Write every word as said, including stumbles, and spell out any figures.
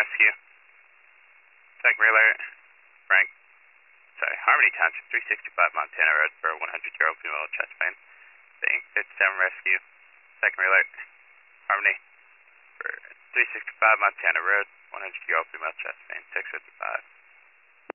Rescue. Secondary alert. Frank. Sorry, Harmony Township, three sixty-five Montana Road for a one hundred year old female chest pain. Saying fifty-seven Rescue. Secondary alert. Harmony. For three sixty-five Montana Road, one hundred year old female chest pain, six fifty-five.